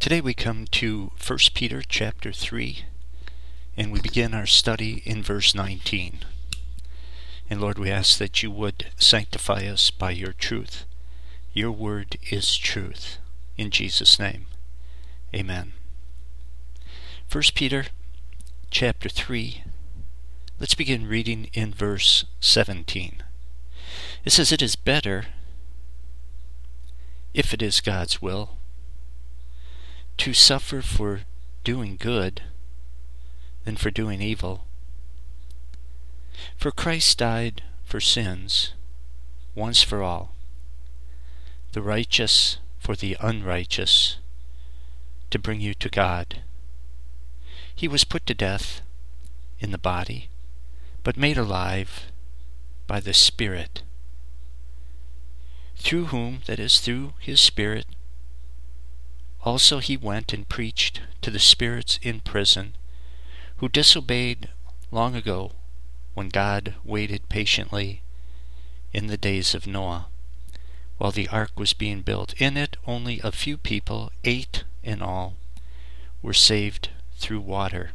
Today we come to 1 Peter chapter 3, and we begin our study in verse 19. And Lord, we ask that you would sanctify us by your truth. Your word is truth. In Jesus' name, amen. 1 Peter chapter 3, let's begin reading in verse 17. It says, "It is better, if it is God's will, to suffer for doing good than for doing evil. For Christ died for sins once for all, the righteous for the unrighteous, to bring you to God. He was put to death in the body, but made alive by the Spirit, through whom, that is, through his Spirit, also he went and preached to the spirits in prison, who disobeyed long ago, when God waited patiently in the days of Noah, while the ark was being built. In it only a few people, 8 in all, were saved through water.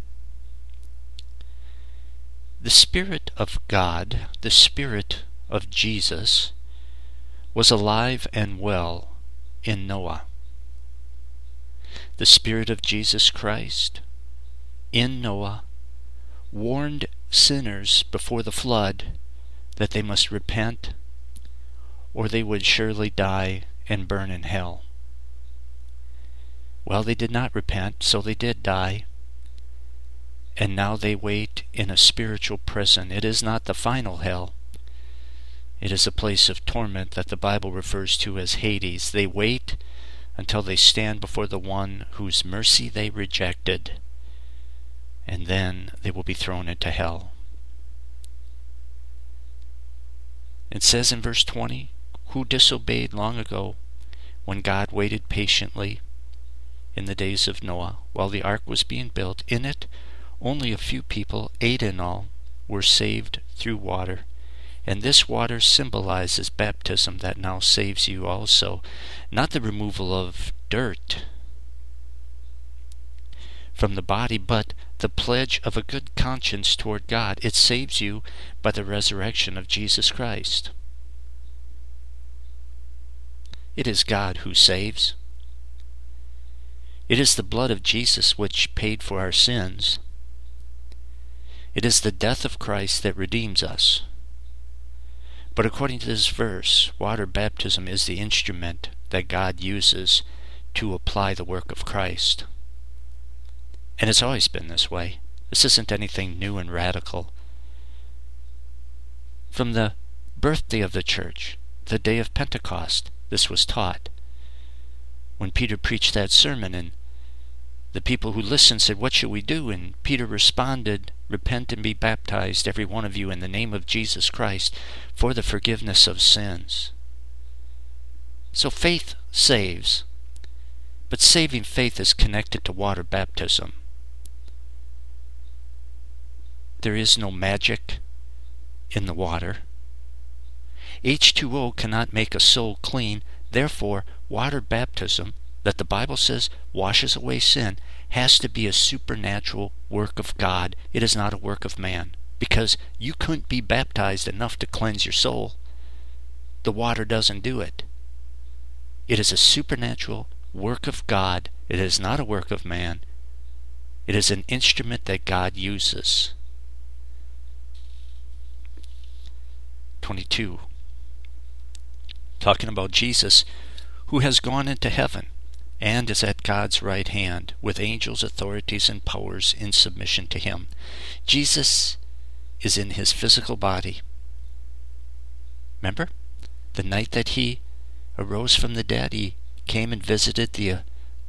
The Spirit of God, the Spirit of Jesus, was alive and well in Noah. The Spirit of Jesus Christ in Noah warned sinners before the flood that they must repent, or they would surely die and burn in hell. Well, they did not repent, so they did die, and now they wait in a spiritual prison. It is not the final hell. It is a place of torment that the Bible refers to as Hades. They wait until they stand before the one whose mercy they rejected, and then they will be thrown into hell. It says in verse 20, "Who disobeyed long ago, when God waited patiently in the days of Noah, while the ark was being built. In it only a few people, 8 in all, were saved through water. And this water symbolizes baptism that now saves you also, not the removal of dirt from the body, but the pledge of a good conscience toward God. It saves you by the resurrection of Jesus Christ." It is God who saves. It is the blood of Jesus which paid for our sins. It is the death of Christ that redeems us. But according to this verse, water baptism is the instrument that God uses to apply the work of Christ. And it's always been this way. This isn't anything new and radical. From the birthday of the church, the day of Pentecost, this was taught. When Peter preached that sermon, and the people who listened said, "What should we do?" And Peter responded, "Repent and be baptized, every one of you, in the name of Jesus Christ, for the forgiveness of sins." So faith saves, but saving faith is connected to water baptism. There is no magic in the water. H2O cannot make a soul clean. Therefore, water baptism, that the Bible says washes away sin, has to be a supernatural work of God. It is not a work of man, because you couldn't be baptized enough to cleanse your soul. The water doesn't do it. It is a supernatural work of God. It is not a work of man. It is an instrument that God uses. 22. Talking about Jesus, who has gone into heaven and is at God's right hand, with angels, authorities, and powers in submission to him. Jesus is in his physical body. Remember? The night that he arose from the dead, he came and visited the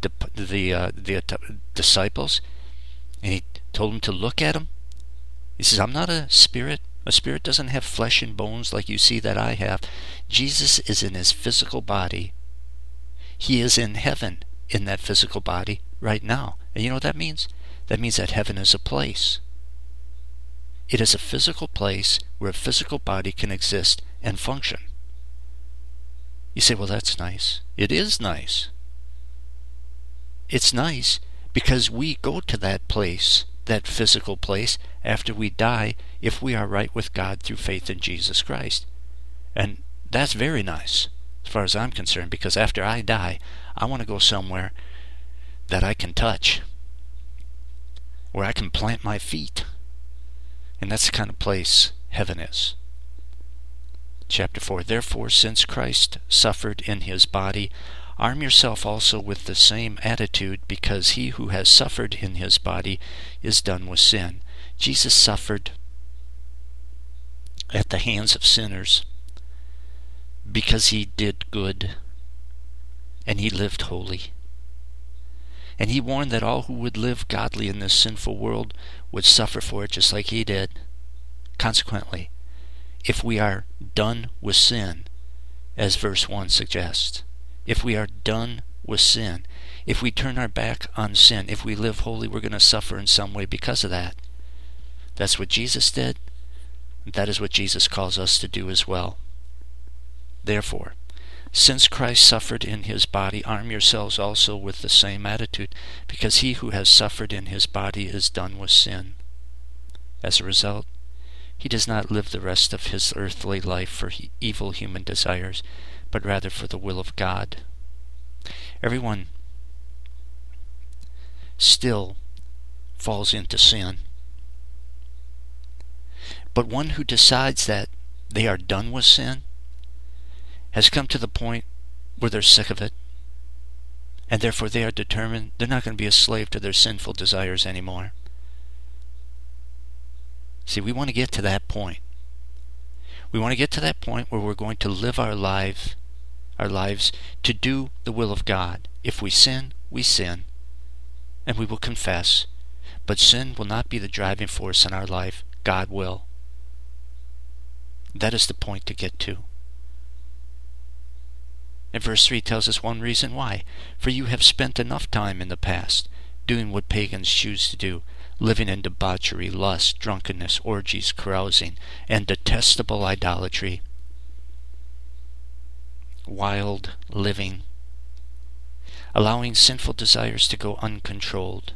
disciples, and he told them to look at him. He says, "I'm not a spirit. A spirit doesn't have flesh and bones like you see that I have." Jesus is in his physical body. He is in heaven in that physical body right now. And you know what that means? That means that heaven is a place. It is a physical place where a physical body can exist and function. You say, well, that's nice. It is nice. it's nice because we go to that place, that physical place, after we die, if we are right with God through faith in Jesus Christ. And that's very nice, as far as I'm concerned, because after I die, I want to go somewhere that I can touch, where I can plant my feet. And that's the kind of place heaven is. Chapter 4, Therefore, since Christ suffered in his body, arm yourself also with the same attitude, because he who has suffered in his body is done with sin. Jesus suffered at the hands of sinners because he did good and he lived holy. And he warned that all who would live godly in this sinful world would suffer for it just like he did. Consequently, if we are done with sin, as verse 1 suggests, if we are done with sin, if we turn our back on sin, if we live holy, we're going to suffer in some way because of that. That's what Jesus did. That is what Jesus calls us to do as well. Therefore, since Christ suffered in his body, arm yourselves also with the same attitude, because he who has suffered in his body is done with sin. As a result, he does not live the rest of his earthly life for evil human desires, but rather for the will of God. Everyone still falls into sin. But one who decides that they are done with sin has come to the point where they're sick of it, and therefore they are determined they're not going to be a slave to their sinful desires anymore. See, we want to get to that point. We want to get to that point where we're going to live our lives to do the will of God. If we sin, we sin, and we will confess. But sin will not be the driving force in our life. God will. That is the point to get to. And verse 3 tells us one reason why. For you have spent enough time in the past doing what pagans choose to do, living in debauchery, lust, drunkenness, orgies, carousing, and detestable idolatry. Wild living, allowing sinful desires to go uncontrolled,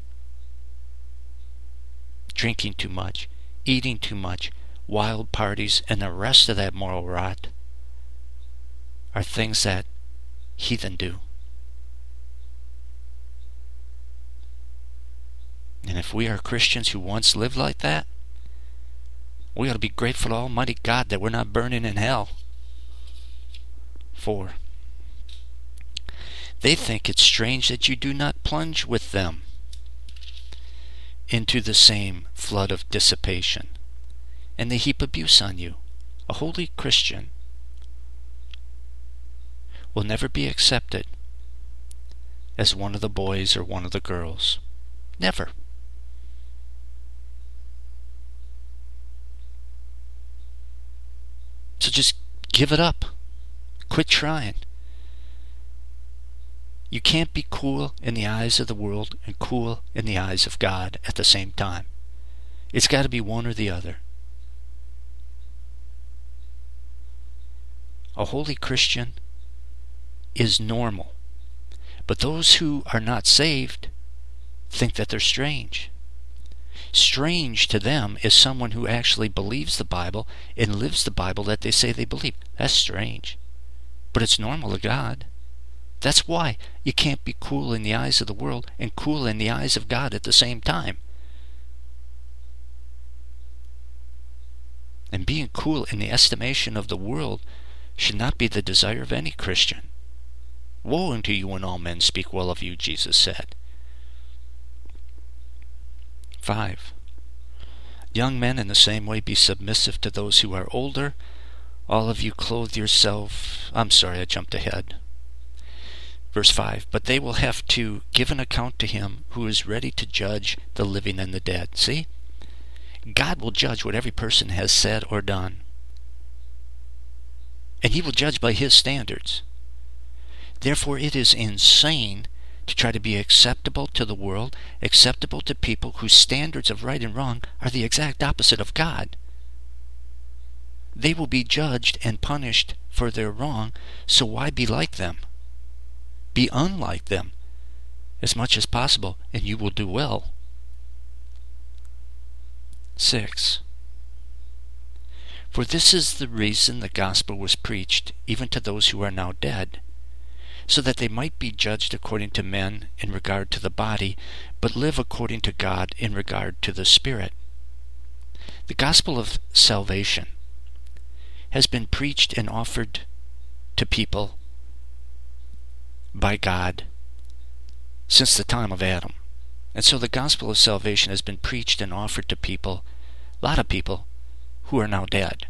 drinking too much, eating too much, wild parties, and the rest of that moral rot are things that heathen do. And if we are Christians who once lived like that, we ought to be grateful to Almighty God that we're not burning in hell. 4. They think it strange that you do not plunge with them into the same flood of dissipation, and they heap abuse on you. A holy Christian will never be accepted as one of the boys or one of the girls. Never. So just give it up. Quit trying. You can't be cool in the eyes of the world and cool in the eyes of God at the same time. It's got to be one or the other. A holy Christian is normal. But those who are not saved think that they're strange. Strange to them is someone who actually believes the Bible and lives the Bible that they say they believe. That's strange. But it's normal to God. That's why you can't be cool in the eyes of the world and cool in the eyes of God at the same time. And being cool in the estimation of the world should not be the desire of any Christian. Woe unto you when all men speak well of you, Jesus said. 5. Young men, in the same way, be submissive to those who are older. All of you clothe yourself. I jumped ahead. Verse 5. But they will have to give an account to him who is ready to judge the living and the dead. See? God will judge what every person has said or done. And he will judge by his standards. Therefore, it is insane to try to be acceptable to the world, acceptable to people whose standards of right and wrong are the exact opposite of God. They will be judged and punished for their wrong, so why be like them? Be unlike them, as much as possible, and you will do well. 6. For this is the reason the gospel was preached, even to those who are now dead, so that they might be judged according to men in regard to the body, but live according to God in regard to the Spirit. The gospel of salvation has been preached and offered to people by God since the time of Adam. And so the gospel of salvation has been preached and offered to people, a lot of people, who are now dead.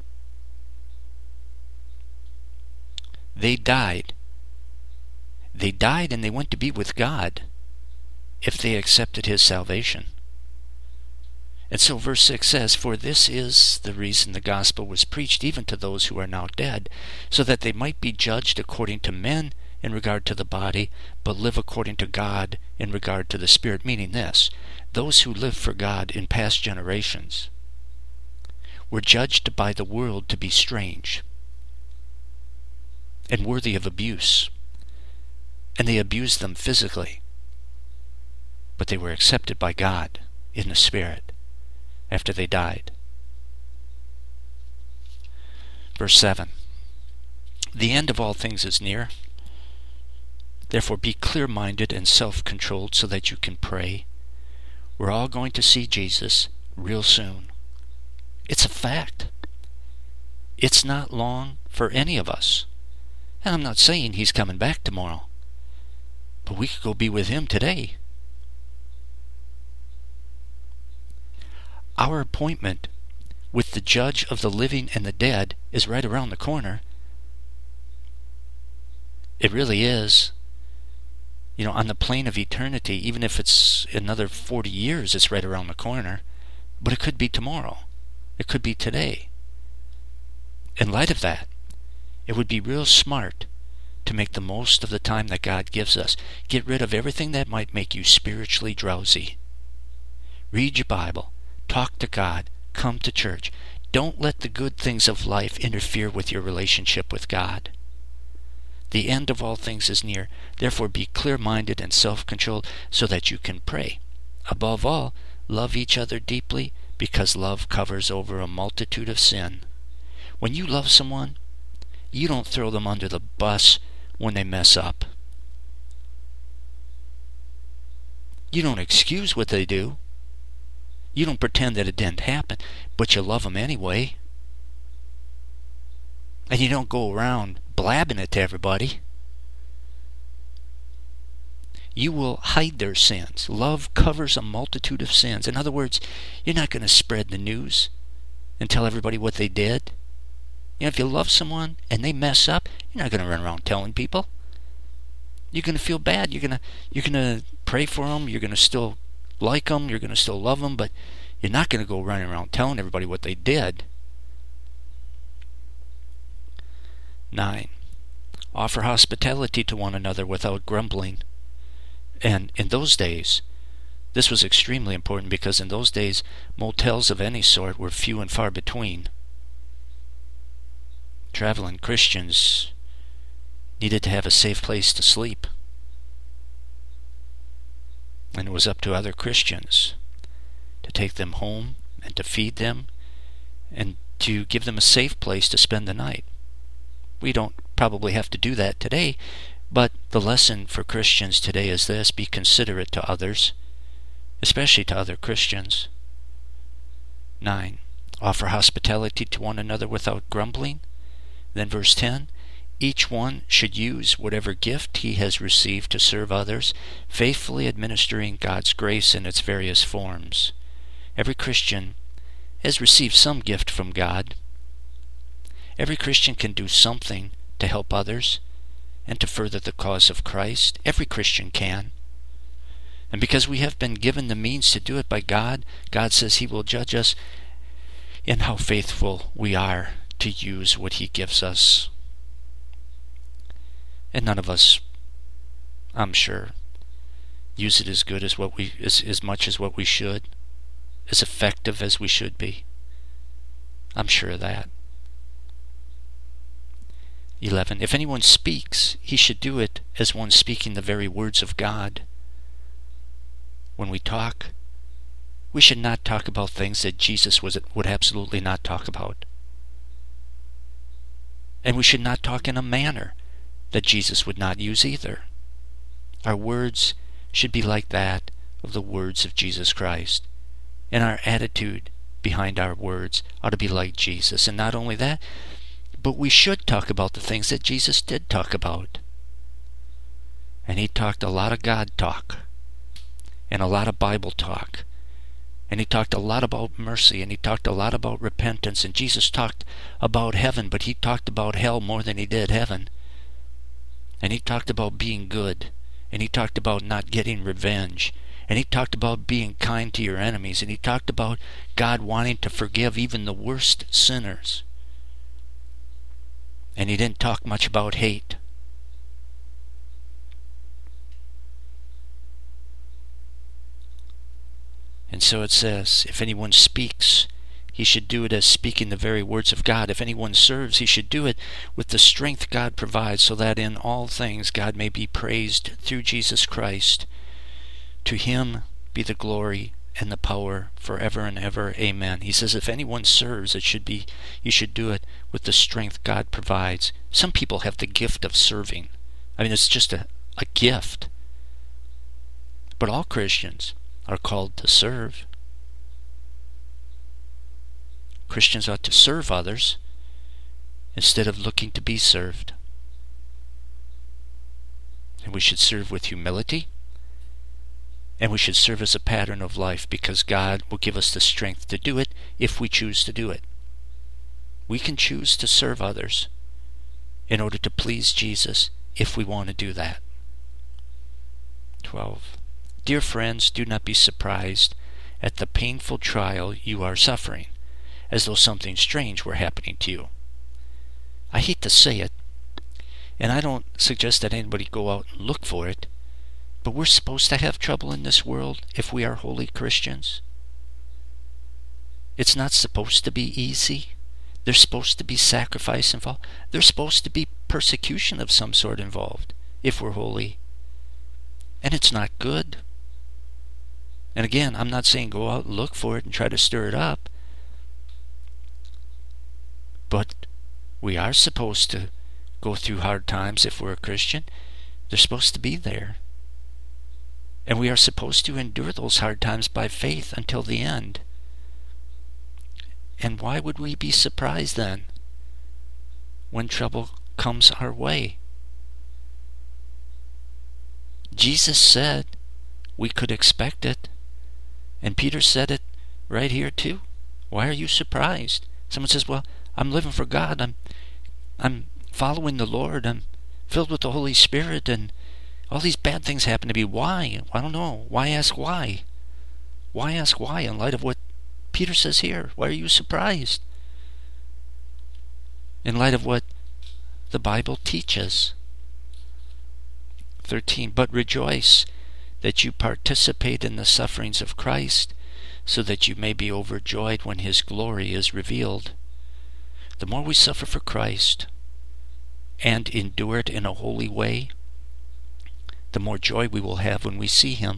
They died. They died and they went to be with God if they accepted his salvation. And so verse 6 says, For this is the reason the gospel was preached even to those who are now dead, so that they might be judged according to men in regard to the body, but live according to God in regard to the Spirit. Meaning this, those who lived for God in past generations were judged by the world to be strange and worthy of abuse. And they abused them physically. But they were accepted by God in the Spirit after they died. Verse 7. The end of all things is near. Therefore be clear-minded and self-controlled so that you can pray. We're all going to see Jesus real soon. It's a fact. It's not long for any of us. And I'm not saying he's coming back tomorrow. But we could go be with him today. Our appointment with the judge of the living and the dead is right around the corner. It really is. You know, on the plane of eternity, even if it's another 40 years, it's right around the corner. But it could be tomorrow. It could be today. In light of that, it would be real smart to make the most of the time that God gives us. Get rid of everything that might make you spiritually drowsy. Read your Bible. Talk to God. Come to church. Don't let the good things of life interfere with your relationship with God. The end of all things is near. Therefore be clear-minded and self-controlled so that you can pray. Above all, love each other deeply, because love covers over a multitude of sin. When you love someone, you don't throw them under the bus when they mess up. You don't excuse what they do. You don't pretend that it didn't happen, but you love them anyway. And you don't go around blabbing it to everybody. You will hide their sins. Love covers a multitude of sins. In other words, you're not going to spread the news and tell everybody what they did. You know, if you love someone and they mess up, you're not going to run around telling people. You're going to feel bad. You're going to pray for them. You're going to still like them. You're going to still love them, but you're not going to go running around telling everybody what they did. 9. Offer hospitality to one another without grumbling. And in those days, this was extremely important, because in those days, motels of any sort were few and far between. Traveling Christians needed to have a safe place to sleep. And it was up to other Christians to take them home and to feed them and to give them a safe place to spend the night. We don't probably have to do that today, but the lesson for Christians today is this: be considerate to others, especially to other Christians. 9. Offer hospitality to one another without grumbling. Then verse 10, each one should use whatever gift he has received to serve others, faithfully administering God's grace in its various forms. Every Christian has received some gift from God. Every Christian can do something to help others and to further the cause of Christ. Every Christian can. And because we have been given the means to do it by God, God says he will judge us in how faithful we are to use what he gives us. And none of us, I'm sure, use it as good as as much as what we should, as effective as we should be. I'm sure of that. 11. If anyone speaks, he should do it as one speaking the very words of God. when we talk, we should not talk about things that Jesus would absolutely not talk about. And we should not talk in a manner that Jesus would not use either. Our words should be like that of the words of Jesus Christ. And our attitude behind our words ought to be like Jesus. And not only that, but we should talk about the things that Jesus did talk about. And he talked a lot of God talk, and a lot of Bible talk. And he talked a lot about mercy, and he talked a lot about repentance. And Jesus talked about heaven, but he talked about hell more than he did heaven. And he talked about being good, and he talked about not getting revenge. And he talked about being kind to your enemies, and he talked about God wanting to forgive even the worst sinners. And he didn't talk much about hate. And so it says, if anyone speaks, he should do it as speaking the very words of God. If anyone serves, he should do it with the strength God provides, so that in all things God may be praised through Jesus Christ. To him be the glory and the power forever and ever. Amen. He says if anyone serves, you should do it with the strength God provides. Some people have the gift of serving. I mean, it's just a gift. But all Christians are called to serve. Christians ought to serve others instead of looking to be served. And we should serve with humility. And we should serve as a pattern of life, because God will give us the strength to do it if we choose to do it. We can choose to serve others in order to please Jesus if we want to do that. 12. Dear friends, do not be surprised at the painful trial you are suffering, as though something strange were happening to you. I hate to say it, and I don't suggest that anybody go out and look for it, but we're supposed to have trouble in this world if we are holy Christians. It's not supposed to be easy. There's supposed to be sacrifice involved. There's supposed to be persecution of some sort involved if we're holy. And it's not good. And again, I'm not saying go out and look for it and try to stir it up. But we are supposed to go through hard times if we're a Christian. They're supposed to be there. And we are supposed to endure those hard times by faith until the end. And why would we be surprised then when trouble comes our way? Jesus said we could expect it. And Peter said it right here too. Why are you surprised? Someone says, well, I'm living for God. I'm following the Lord. I'm filled with the Holy Spirit, and all these bad things happen to be. Why? I don't know. Why ask why? Why ask why in light of what Peter says here? Why are you surprised? In light of what the Bible teaches. 13. But rejoice that you participate in the sufferings of Christ, so that you may be overjoyed when his glory is revealed. The more we suffer for Christ and endure it in a holy way, the more joy we will have when we see him.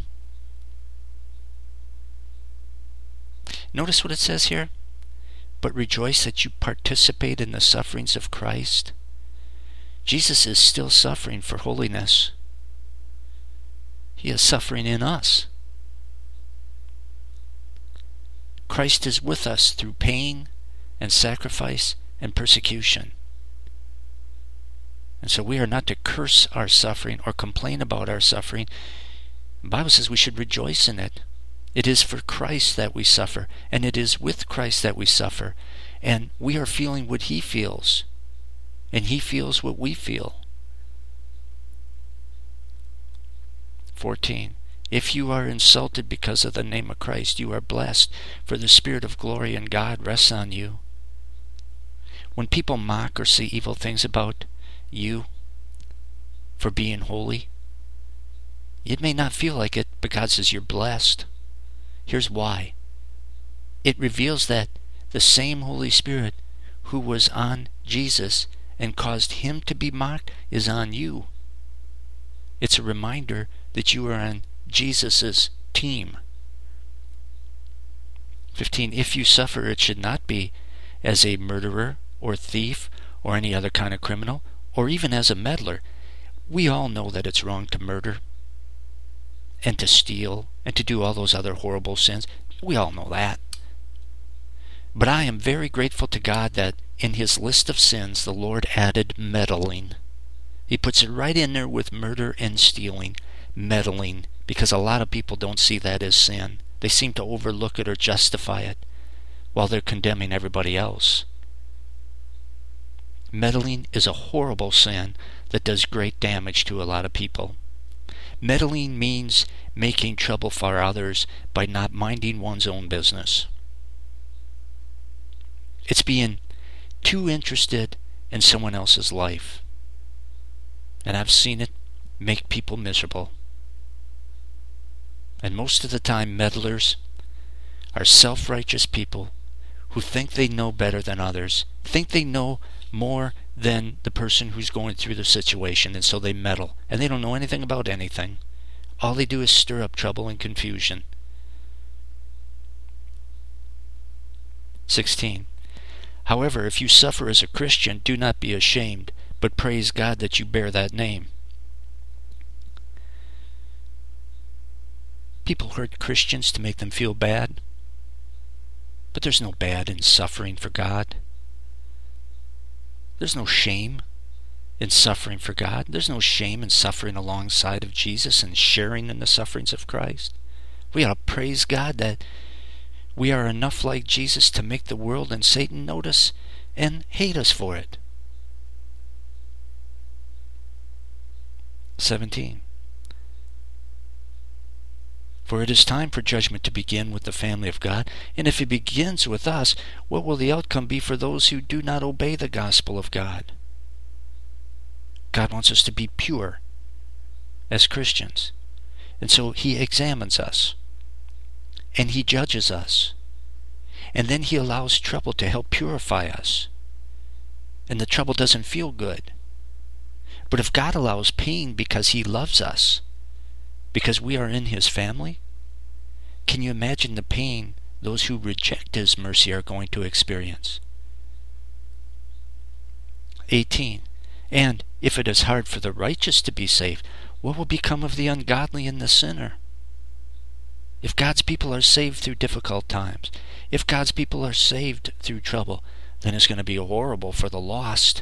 Notice what it says here. But rejoice that you participate in the sufferings of Christ. Jesus is still suffering for holiness. He is suffering in us. Christ is with us through pain and sacrifice and persecution. And so we are not to curse our suffering or complain about our suffering. The Bible says we should rejoice in it. It is for Christ that we suffer, and it is with Christ that we suffer. And we are feeling what he feels, and he feels what we feel. 14. If you are insulted because of the name of Christ, you are blessed, for the Spirit of glory and God rests on you. When people mock or say evil things about you for being holy, it may not feel like it, but God says you're blessed. Here's why. It reveals that the same Holy Spirit who was on Jesus and caused him to be mocked is on you. It's a reminder that you are on Jesus' team. 15. If you suffer, it should not be as a murderer or thief or any other kind of criminal, or even as a meddler. We all know that it's wrong to murder and to steal and to do all those other horrible sins. We all know that. But I am very grateful to God that in his list of sins, the Lord added meddling. He puts it right in there with murder and stealing, meddling, because a lot of people don't see that as sin. They seem to overlook it or justify it while they're condemning everybody else. Meddling is a horrible sin that does great damage to a lot of people. Meddling means making trouble for others by not minding one's own business. It's being too interested in someone else's life. And I've seen it make people miserable. And most of the time, meddlers are self-righteous people who think they know better than others, think they know more than the person who's going through the situation, and so they meddle. And they don't know anything about anything. All they do is stir up trouble and confusion. 16. However, if you suffer as a Christian, do not be ashamed, but praise God that you bear that name. People hurt Christians to make them feel bad, but there's no bad in suffering for God. There's no shame in suffering for God. There's no shame in suffering alongside of Jesus and sharing in the sufferings of Christ. We ought to praise God that we are enough like Jesus to make the world and Satan notice and hate us for it. 17. For it is time for judgment to begin with the family of God, and if it begins with us, what will the outcome be for those who do not obey the gospel of God? God wants us to be pure as Christians, and so he examines us, and he judges us, and then he allows trouble to help purify us, and the trouble doesn't feel good. But if God allows pain because he loves us, because we are in his family, can you imagine the pain those who reject his mercy are going to experience? 18. And if it is hard for the righteous to be saved, what will become of the ungodly and the sinner? If God's people are saved through difficult times, if God's people are saved through trouble, then it's going to be horrible for the lost,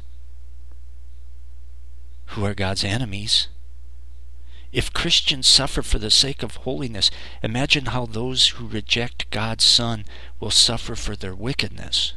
who are God's enemies. If Christians suffer for the sake of holiness, imagine how those who reject God's Son will suffer for their wickedness.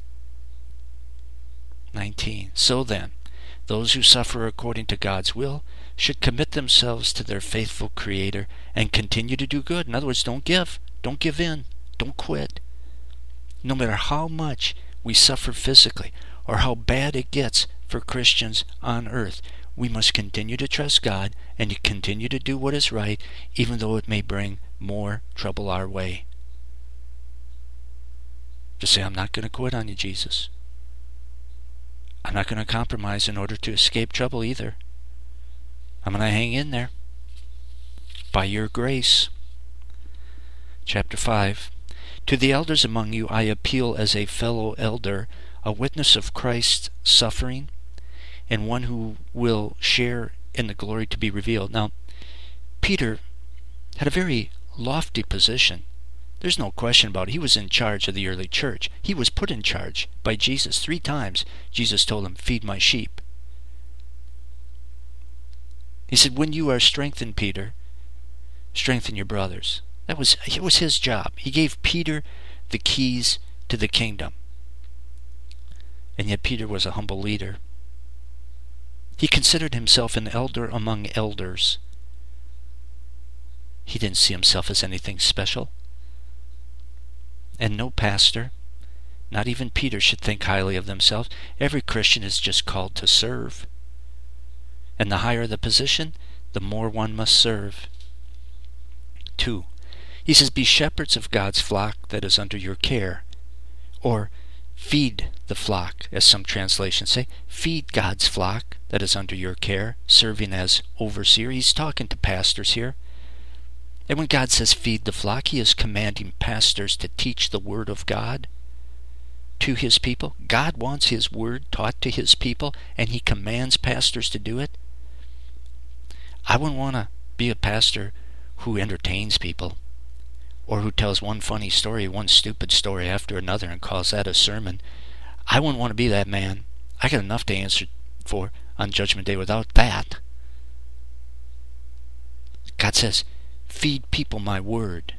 19. So then, those who suffer according to God's will should commit themselves to their faithful Creator and continue to do good. In other words, don't give in, don't quit. No matter how much we suffer physically or how bad it gets for Christians on earth, we must continue to trust God and to continue to do what is right, even though it may bring more trouble our way. Just say, I'm not going to quit on you, Jesus. I'm not going to compromise in order to escape trouble either. I'm going to hang in there. By your grace. Chapter 5. To the elders among you I appeal as a fellow elder, a witness of Christ's suffering, and one who will share in the glory to be revealed. Now, Peter had a very lofty position. There's no question about it. He was in charge of the early church. He was put in charge by Jesus 3 times. Jesus told him, feed my sheep. He said, when you are strengthened, Peter, strengthen your brothers. It was his job. He gave Peter the keys to the kingdom. And yet Peter was a humble leader. He considered himself an elder among elders. He didn't see himself as anything special. And no pastor, not even Peter, should think highly of themselves. Every Christian is just called to serve. And the higher the position, the more one must serve. 2. He says, be shepherds of God's flock that is under your care. Or feed the flock, as some translations say. Feed God's flock that is under your care, serving as overseer. He's talking to pastors here. And when God says feed the flock, he is commanding pastors to teach the word of God to his people. God wants his word taught to his people, and he commands pastors to do it. I wouldn't want to be a pastor who entertains people, or who tells one funny story, one stupid story after another, and calls that a sermon. I wouldn't want to be that man. I got enough to answer for on Judgment Day without that. God says, feed people my word.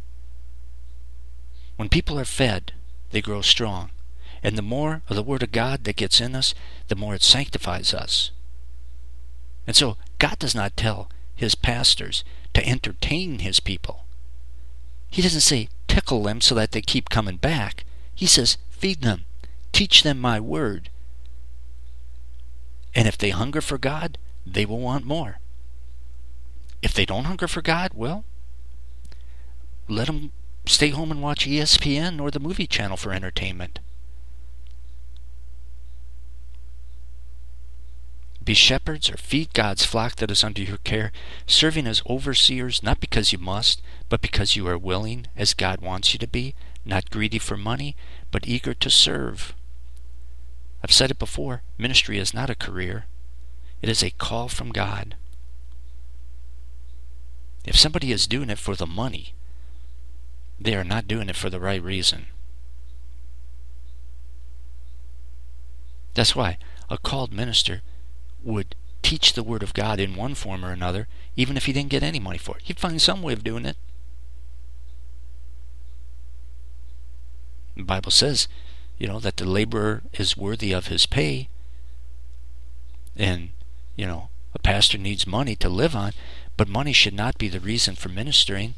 When people are fed, they grow strong. And the more of the word of God that gets in us, the more it sanctifies us. And so God does not tell his pastors to entertain his people. He doesn't say tickle them so that they keep coming back. He says feed them. Teach them my word. And if they hunger for God, they will want more. If they don't hunger for God, well, let them stay home and watch ESPN or the movie channel for entertainment. Be shepherds, or feed God's flock that is under your care, serving as overseers, not because you must, but because you are willing, as God wants you to be, not greedy for money, but eager to serve. I've said it before, ministry is not a career. It is a call from God. If somebody is doing it for the money, they are not doing it for the right reason. That's why a called minister would teach the word of God in one form or another, even if he didn't get any money for it. He'd find some way of doing it. The Bible says, that the laborer is worthy of his pay. And, a pastor needs money to live on, but money should not be the reason for ministering.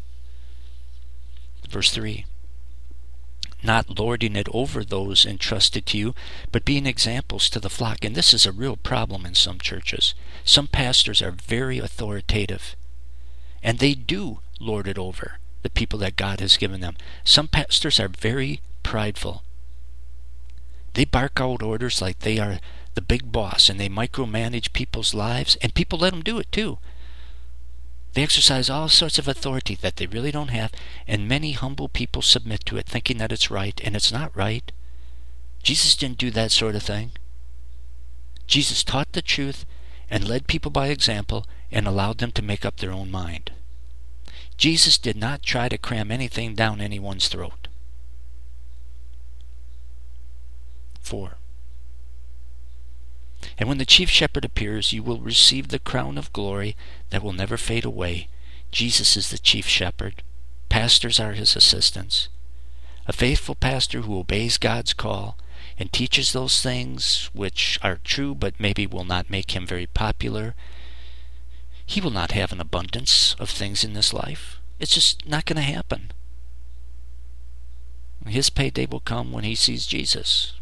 Verse 3. Not lording it over those entrusted to you, but being examples to the flock. And this is a real problem in some churches. Some pastors are very authoritative, and they do lord it over the people that God has given them. Some pastors are very prideful. They bark out orders like they are the big boss, and they micromanage people's lives, and people let them do it too. They exercise all sorts of authority that they really don't have, and many humble people submit to it, thinking that it's right, and it's not right. Jesus didn't do that sort of thing. Jesus taught the truth and led people by example and allowed them to make up their own mind. Jesus did not try to cram anything down anyone's throat. 4. And when the chief shepherd appears, you will receive the crown of glory that will never fade away. Jesus is the chief shepherd. Pastors are his assistants. A faithful pastor who obeys God's call and teaches those things which are true but maybe will not make him very popular, he will not have an abundance of things in this life. It's just not going to happen. His payday will come when he sees Jesus.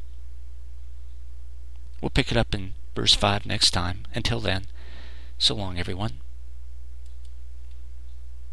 We'll pick it up in verse 5 next time. Until then, so long, everyone.